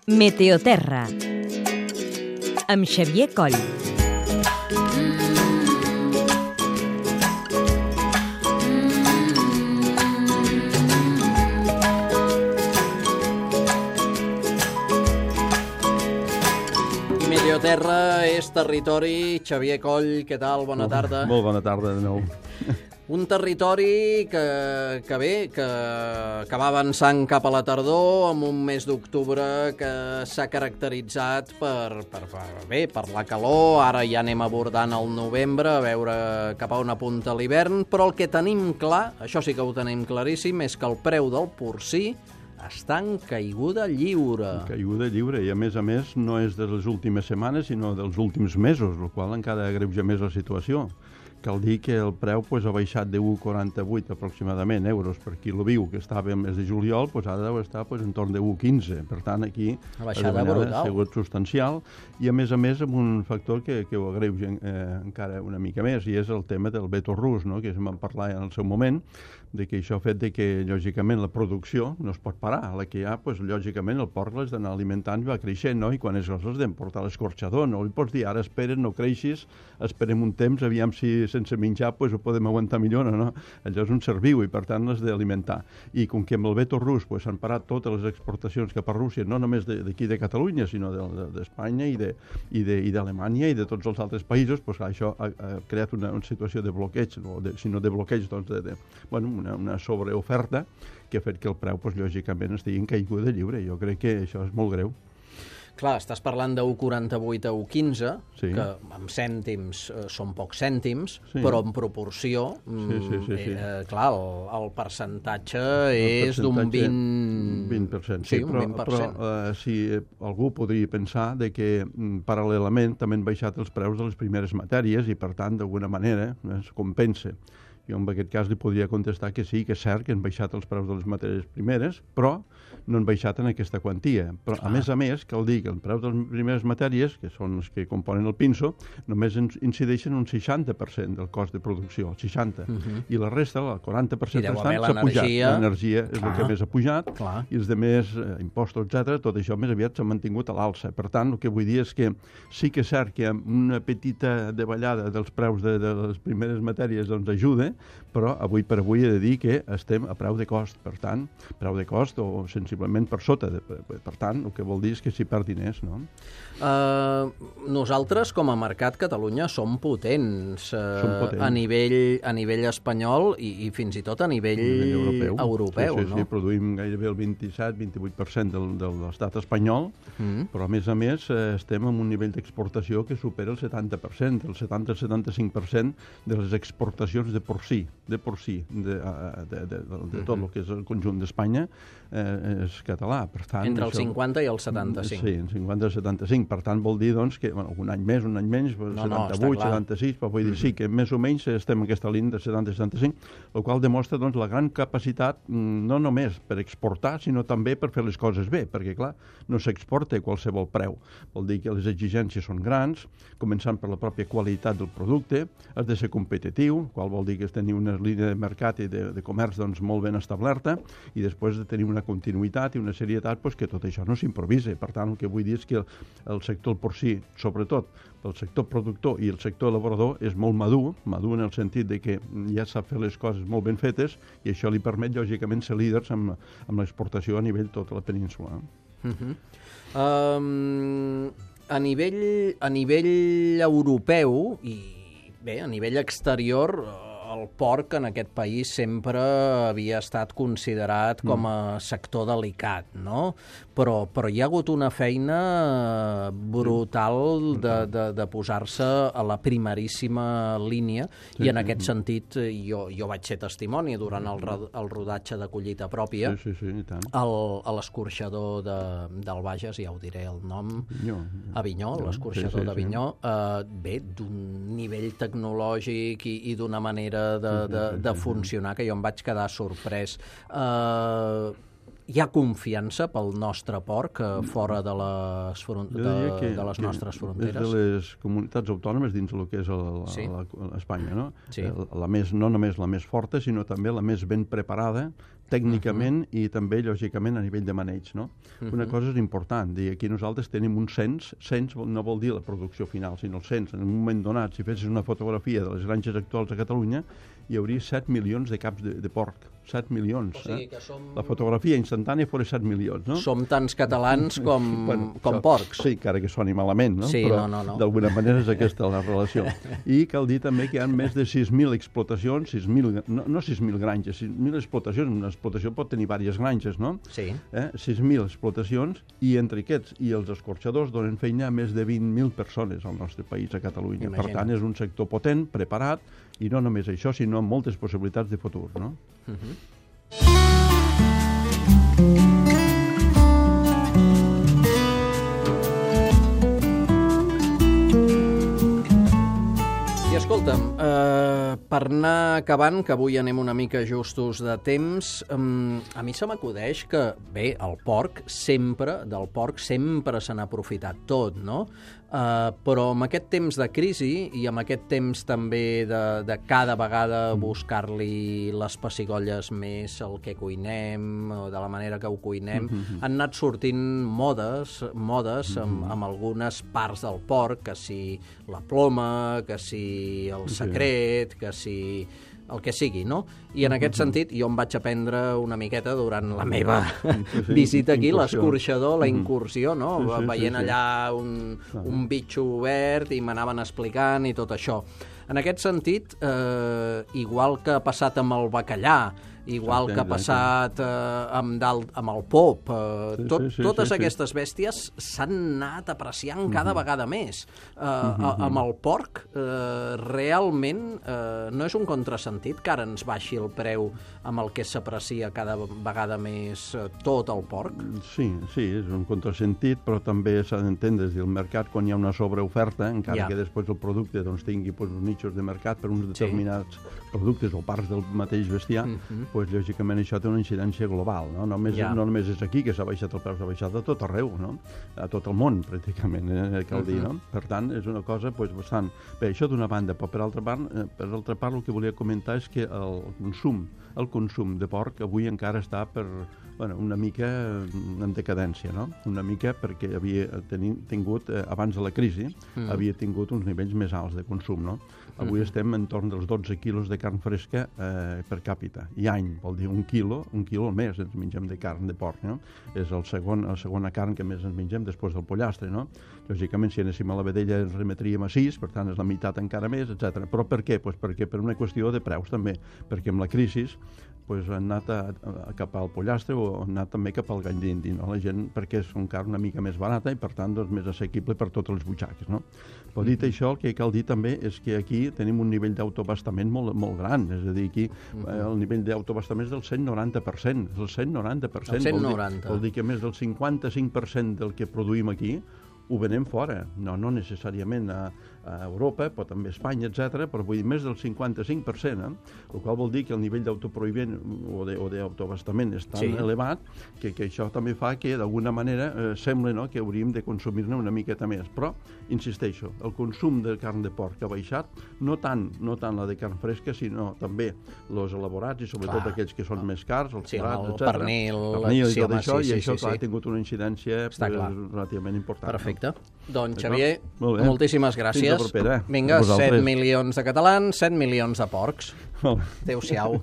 Meteoterra, amb Xavier Coll. Meteoterra és territori. Xavier Coll, què tal? Bona tarda. Molt bona tarda de nou. Un territori que va avançant cap a la tardor, amb un mes d'octubre que s'ha caracteritzat per la calor. Ara ja anem abordant el novembre, a veure cap a on apunta l'hivern, però el que tenim clar, això sí que ho tenim claríssim, és que el preu del porcí està en caiguda lliure. Caiguda lliure, i a més no és de les últimes setmanes, sinó dels últims mesos, el qual encara agreuja més la situació. Cal dir que el preu ha baixat de 1,48 aproximadament euros per quilo viu, que estava el mes de juliol, ara deu estar entorn de 1,15. Per tant, aquí la davallada ha sigut substancial, i a més amb un factor que ho agreuja encara una mica més, i és el tema del veto rus, no? Que se'n van parlar en el seu moment, de que això ha fet que, lògicament, la producció no es pot parar. La que hi ha, lògicament, el porc l'has d'anar alimentant i va creixent, no? I quan és gros l'has d'emportar a l'escorxador. No li pots dir, ara espera't, no creixis, esperem un temps, aviam si sense menjar ho podem aguantar millor, no? Allò és un ser viu i, per tant, l'has d'alimentar. I com que amb el veto rus s'han parat totes les exportacions cap a Rússia, no només d'aquí de Catalunya, sinó d'Espanya i d'Alemanya i de tots els altres països, això ha creat una situació de bloqueig, sinó de bloqueig, una sobreoferta que ha fet que el preu, lògicament, estigui en caiguda lliure. Jo crec que això és molt greu. Clar, estàs parlant de 1,48 a 1,15, sí, que amb cèntims són pocs cèntims, sí, però en proporció, sí. Clar, el percentatge és d'un 20%. Sí, un 20%. Però si algú podria pensar que paral·lelament també han baixat els preus de les primeres matèries i, per tant, d'alguna manera es compensa. Jo en aquest cas li podria contestar que sí, que és cert que han baixat els preus de les matèries primeres, però no han baixat en aquesta quantia. Però, a més, cal dir que el preu de les primeres matèries, que són les que componen el pinso, només incideixen un 60% del cost de producció, el 60%. I la resta, el 40% restant, s'ha pujat. L'energia és el que més ha pujat, i els demés impostos, etc., tot això més aviat s'ha mantingut a l'alça. Per tant, el que vull dir és que sí que és cert que amb una petita davallada dels preus de les primeres matèries ajuda, però avui per avui he de dir que estem a preu de cost, per tant, preu de cost o sensiblement per sota. Per tant, el que vol dir és que s'hi perd diners, no? Nosaltres, com a mercat, Catalunya, som potents a nivell espanyol i fins i tot a nivell europeu, no? Sí, produïm gairebé el 27-28% de l'estat espanyol, però a més estem en un nivell d'exportació que supera el 70%, el 70-75% de les exportacions de porcí, de tot el que és el conjunt d'Espanya és català. Per tant, entre el 50 i el 75. Sí, el 50 i el 75. Per tant, vol dir que un any més, un any menys, 78, 76, però vull dir sí que més o menys estem en aquesta línia de 70 i 75, el qual demostra la gran capacitat no només per exportar, sinó també per fer les coses bé, perquè, clar, no s'exporta a qualsevol preu. Vol dir que les exigències són grans, començant per la pròpia qualitat del producte, has de ser competitiu, el qual vol dir que has de tenir una línia de mercat i de comerç molt ben establerta, i després de tenir una continuïtat i una serietat que tot això no s'improvisa. Per tant, el que vull dir és que el sector del porcí, sobretot el sector productor i el sector elaborador, és molt madur en el sentit de que ja sap fer les coses molt ben fetes, i això li permet, lògicament, ser líders amb l'exportació a nivell tota la península. A nivell europeu i bé, a nivell exterior, el porc en aquest país sempre havia estat considerat com a sector delicat, no? Però hi ha hagut una feina brutal de posar-se a la primeríssima línia, i en aquest sentit jo vaig ser testimoni durant el rodatge de collita pròpia a l'escorxador del Bages, ja ho diré el nom, Avinyó, l'escorxador d'Avinyó, bé, d'un nivell tecnològic i d'una manera de funcionar que jo em vaig quedar sorprès. hi ha confiança pel nostre porc fora de les nostres fronteres? És de les comunitats autònomes dins el que és Espanya, no? Sí. No només la més forta, sinó també la més ben preparada tècnicament i també, lògicament, a nivell de maneig, no? Una cosa és important, dir, aquí nosaltres tenim un cens no vol dir la producció final, sinó el cens. En un moment donat, si fessis una fotografia de les granges actuals a Catalunya, hi hauria 7 milions de caps de porc. 7 milions. O sigui que som... La fotografia instantània fora 7 milions, no? Som tants catalans com porcs. Sí, encara que soni malament, no? Sí, però no. d'alguna manera és aquesta la relació. I cal dir també que hi ha més de 6.000 explotacions, no 6.000 granges, 6.000 explotacions. Una explotació pot tenir diverses granges, no? Sí. 6.000 explotacions, i entre aquests i els escorxadors donen feina a més de 20.000 persones al nostre país, a Catalunya. Imagina. Per tant, és un sector potent, preparat, i no només això, sinó amb moltes possibilitats de futur, no? I escolta'm, per anar acabant, que avui anem una mica justos de temps, a mi se m'acudeix que, bé, del porc sempre se n'ha aprofitat tot, no? Però amb aquest temps de crisi i amb aquest temps també de cada vegada buscar-li les pessigolles més al que cuinem o de la manera que ho cuinem, han anat sortint modes amb algunes parts del porc, que si la ploma, que si el secret, que si el que sigui, no? I en aquest sentit jo em vaig aprendre una miqueta durant la meva visita aquí, l'escorxador, la incursió, no? Veient allà un bitxo obert i m'anaven explicant i tot això. En aquest sentit, igual que ha passat amb el bacallà, igual que ha passat amb el pop, totes aquestes bèsties s'han anat apreciant cada vegada més. Amb el porc, realment, no és un contrasentit que ara ens baixi el preu amb el que s'aprecia cada vegada més tot el porc? Sí, és un contrasentit, però també s'ha d'entendre del mercat quan hi ha una sobreoferta, encara que després el producte tingui uns nichos de mercat per uns determinats productes o parts del mateix bestiar, doncs lògicament això té una incidència global, no? No només és aquí que s'ha baixat el preu, s'ha baixat a tot arreu, no? A tot el món, pràcticament, cal dir, no? Per tant, és una cosa bastant... Bé, això d'una banda, però per altra part el que volia comentar és que el consum de porc avui encara està una mica en decadència, no? Una mica perquè havia tingut, abans de la crisi, havia tingut uns nivells més alts de consum, no? Avui estem entorn dels 12 quilos de carn fresca per càpita. I any, vol dir un quilo al mes ens mengem de carn de porc, no? És la segona carn que més ens mengem després del pollastre, no? Lògicament, si anéssim a la vedella ens remetríem a 6, per tant és la meitat encara més, etc. Però per què? Pues perquè per una qüestió de preus també, perquè amb la crisi han anat cap al pollastre o han anat també cap al gall d'indi, no? La gent, perquè és una carn una mica més barata i per tant més assequible per totes les butxaques, no? Però dit això, el que cal dir també és que aquí tenim un nivell d'autoabastament molt gran, és a dir, aquí el nivell d'autoabastament és del 190%, és el 190%. El 190%. Vol dir que més del 55% del que produïm aquí ho venem fora, no necessàriament a Europa, però també a Espanya, etc., però vull dir més del 55%, el qual vol dir que el nivell d'autoprohibiment o d'autoabastament és tan elevat que això també fa que, d'alguna manera, sembla que hauríem de consumir-ne una miqueta més. Però, insisteixo, el consum de carn de porc ha baixat, no tant la de carn fresca, sinó també els elaborats i sobretot aquells que són més cars, els forats, etc. El pernil i tot això, i això ha tingut una incidència relativament important. Perfecte. Doncs, Xavier, moltíssimes gràcies. Fins la propera. Vinga, 7 milions de catalans, 7 milions de porcs. Adéu-siau.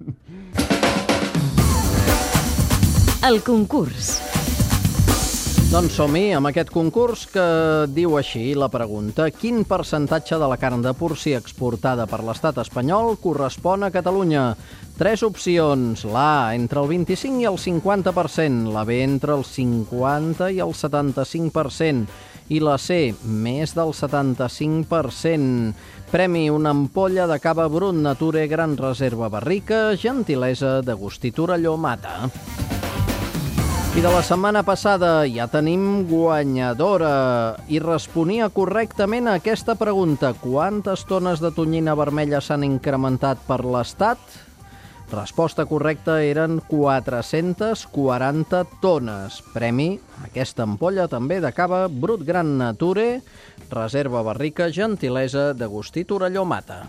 El concurs. Doncs som-hi amb aquest concurs que diu així la pregunta: quin percentatge de la carn de porcí exportada per l'estat espanyol correspon a Catalunya? 3 opcions: la A, entre el 25 i el 50%, la B, entre el 50 i el 75%, i la C, més del 75%. Premi: una ampolla de cava brut Nature Gran Reserva Barrica, gentilesa d'Agustí Torelló Mata. I de la setmana passada ja tenim guanyadora i responia correctament a aquesta pregunta: quantes tones de tonyina vermella s'han incrementat per l'Estat? Resposta correcta eren 440 tones. Premi a aquesta ampolla també de cava Brut Gran Nature, reserva barrica, gentilesa d'Agustí Torelló Mata.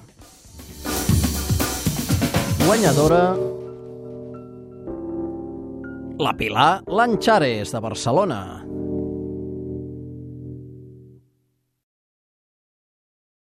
Guanyadora la Pilar Lanchares, de Barcelona.